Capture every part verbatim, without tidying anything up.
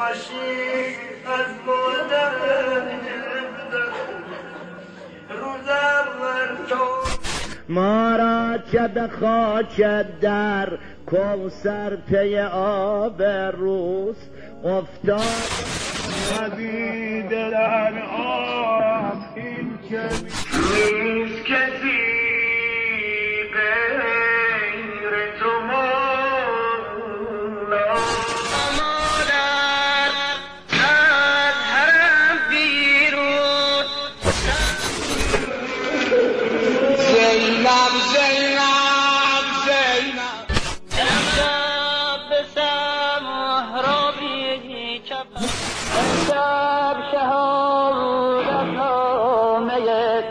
باشی از مادر روزم بر تو ما را چه به خاک در کوثر پی آب روز افتاد خزید در آب این که نیست کسی غیر تو مولا مادر از حرم بیرون زینب زینب زینب امشب به صحرایی کفن امشب شهادت نامه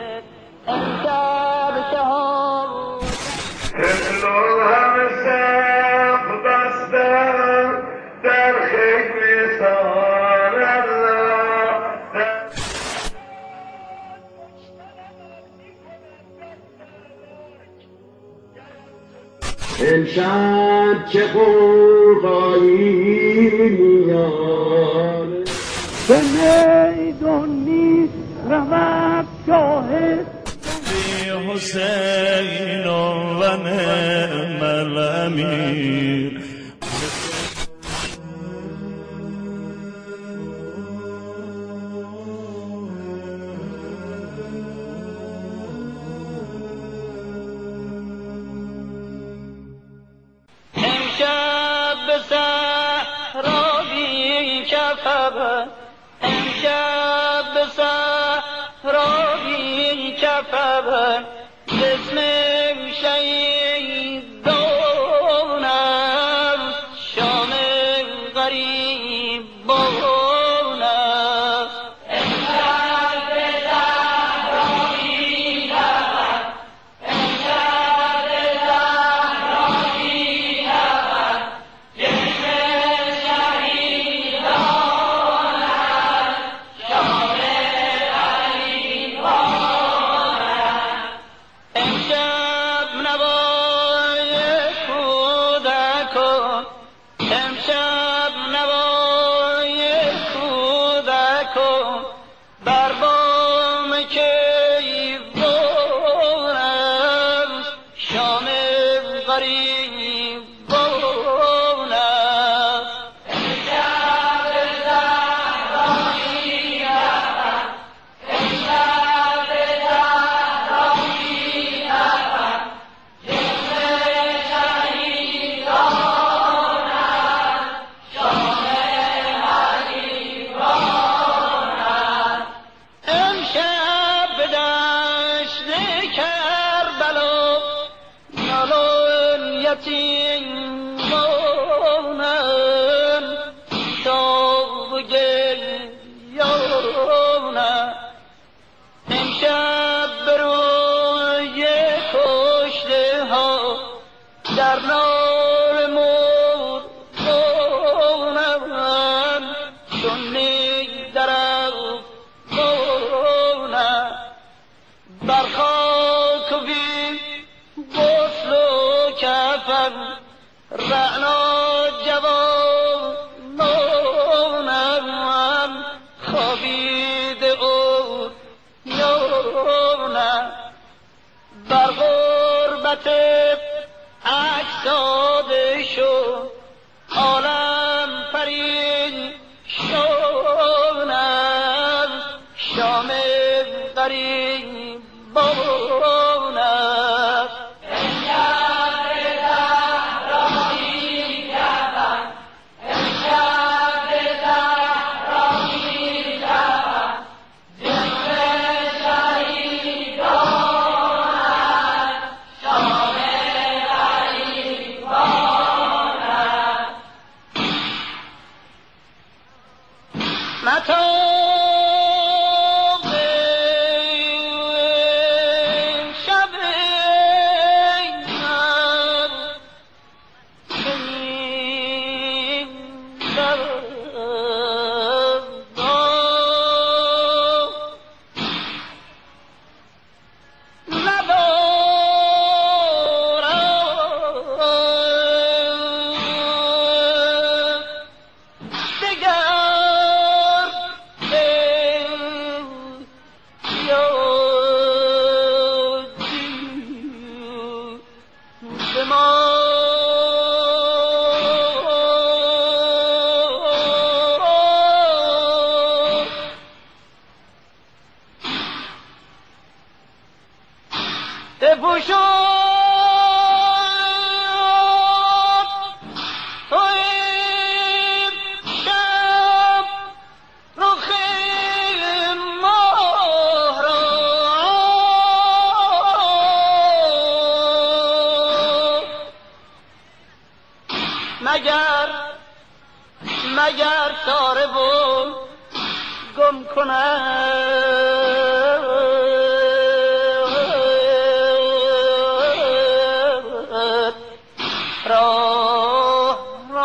امشب شهادت اطلو همه سخ بستم در خیلی سار الله امشب چه قوقایی میاره به میدان نیست رود شاهد بی حسین و نعم الامیر امشب به صحرایی کفن امشب به صحرایی کفن جسم شهیدان است شام غریبان است امشب به صحرایی کفن امشب به صحرایی کفن جسم شهیدان است شام غریبان است امشب نوای کودکان امشب نوای کودکان بر بام کیوان است شام غریبان است امشب به صحرایی کفن امشب به صحرایی کفن جسم شهیدان است شام غریبان است امشب به دشت کربلا نالان یتیمانند داغ و گریانند امشب به روی کشته ها در نار مردانند سنی در افغانند بر خاک و بی غسل و کفن رعنا جوانانند خوابیده عریانند بر غربت اجساد شد عالم پریشان است شام غریبان است امشب به صحرایی کفن امشب به صحرایی کفن جسم شهیدان است شام غریبان است متاع شب من این ندارم دگر اگر تاره بود گم کنم راه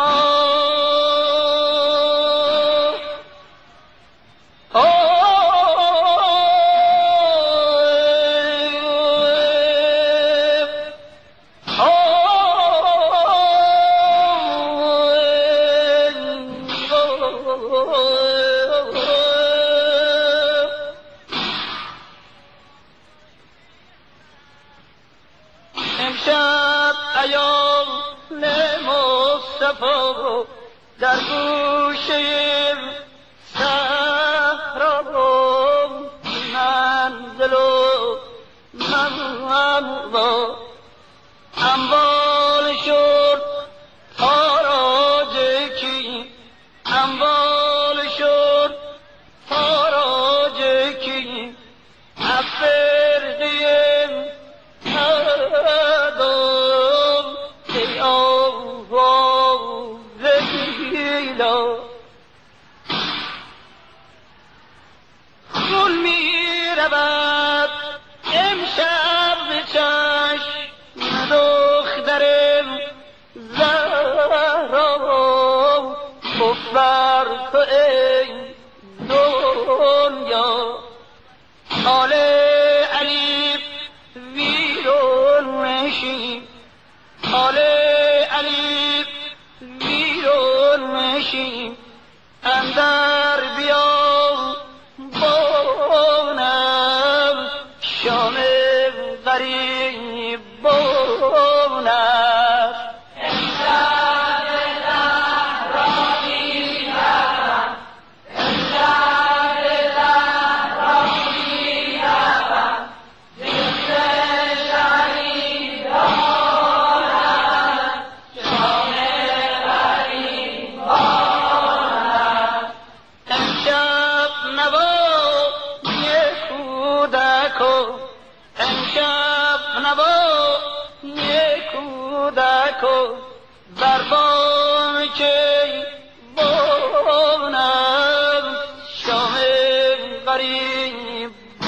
امشب ایام مصطفی در گوشه صحرا منزل و منوا اموال شد تاراج کی اموال شد تاراج کی افرقیم ندام ای آواز دیلا خون می رود امشب به چشم دخترم زهرا بر تو ای دنیا آل علی ویرون مشی آل علی ویرون مشی اندر بیا بونم شام غریب بونم امشب نوا نیکودکو بر بام که بونم شام غریب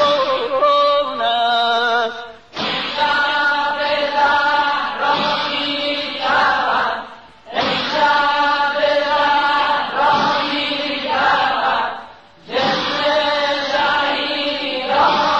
بونم امشب زهرا می‌شود امشب زهرا می‌شود جسم شهیدان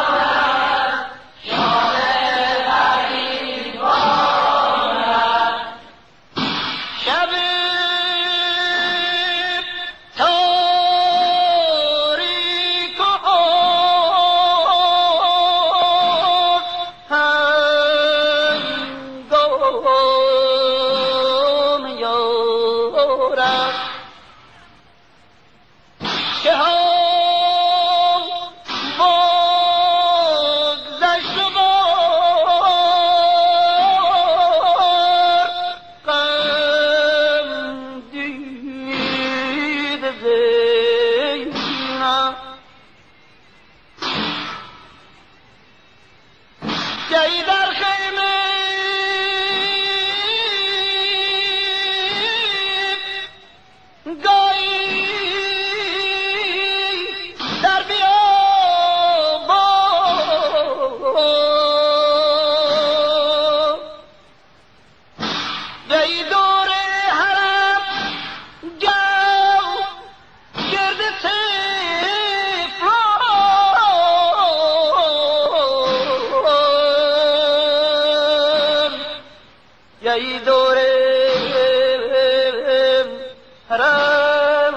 جایی در خیمه گاهی در بیابان جایی دور حرم جو گرد جایی دوره حرم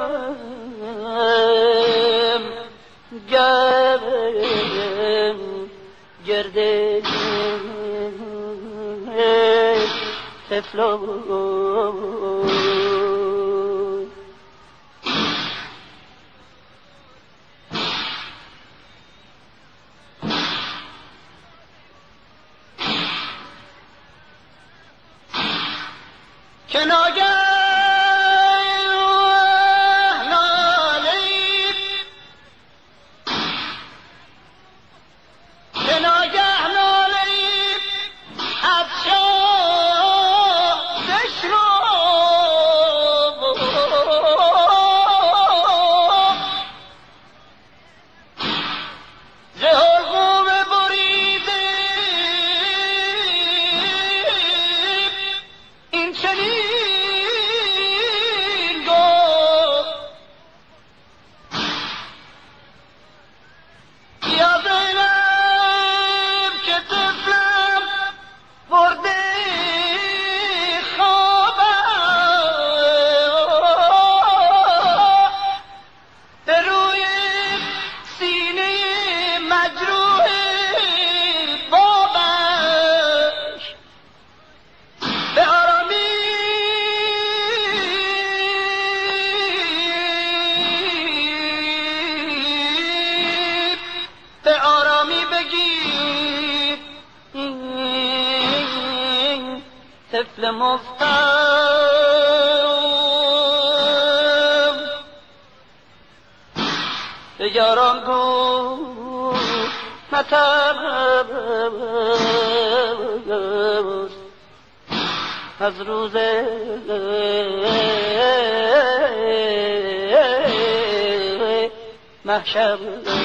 گرم گرده طفلان که ناگه نالید که ناگه نالید از شادش رو طفل مفتم به یاران گو مترس از روز محشر